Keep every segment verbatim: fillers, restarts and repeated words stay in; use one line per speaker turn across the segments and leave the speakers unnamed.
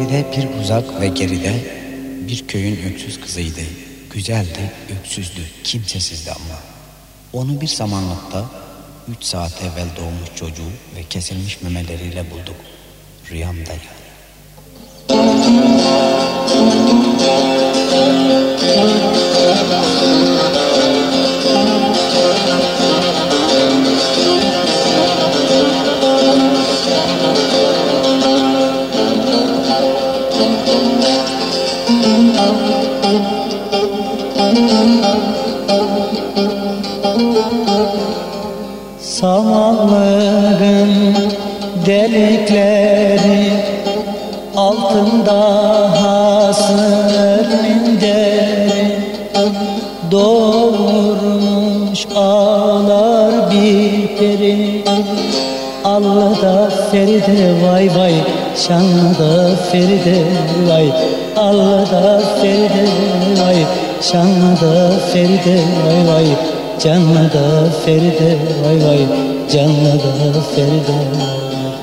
İleride bir uzak ve geride bir köyün öksüz kızıydı. Güzeldi, öksüzdü, kimsesizdi ama. Onu bir samanlıkta üç saat evvel doğmuş çocuğu ve kesilmiş memeleriyle bulduk. Rüyamda yani.
Samanlığın delikleri altında hasır minderi, doğurmuş ağlar bir peri. Allıda Feride vay vay, şanlıda Feride vay. Allıda Feride vay, şanlıda Feride vay vay. Canlıda Feride vay vay, canlıda Feride vay.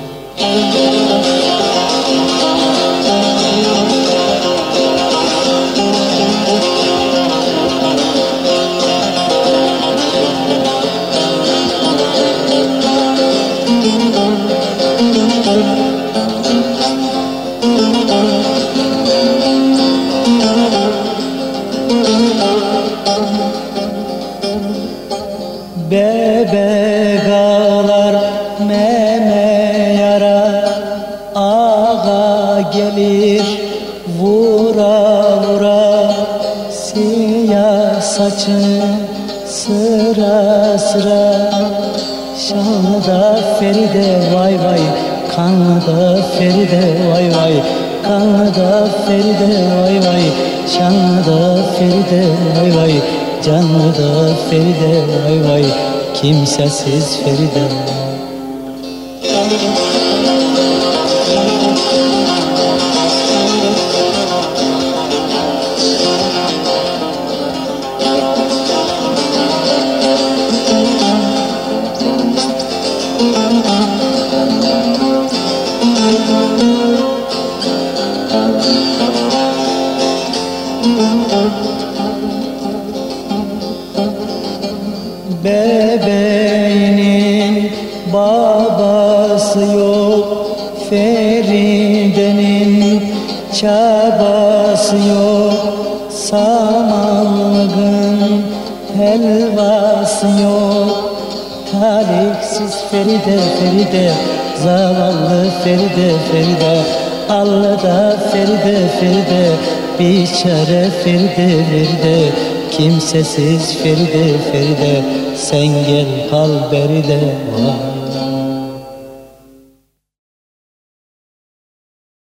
Bebek ağlar meme yara, ağa gelir vura vura. Siyah saçı sıra sıra, şanlıda Feride vay vay, kanlıda Feride vay vay. Kanlıda Feride vay vay, şanlıda Feride vay vay. Canlıda Feride vay vay, kimsesiz Feride. Bebeğinin babası yok, Feride'nin çabası yok. Samanlığın helvası yok, talihsiz Feride Feride, zavallı Feride Feride. Allıda Feride Feride, biçare Feride Feride. Kimsesiz Feride Feride, sen gel kal beride vay.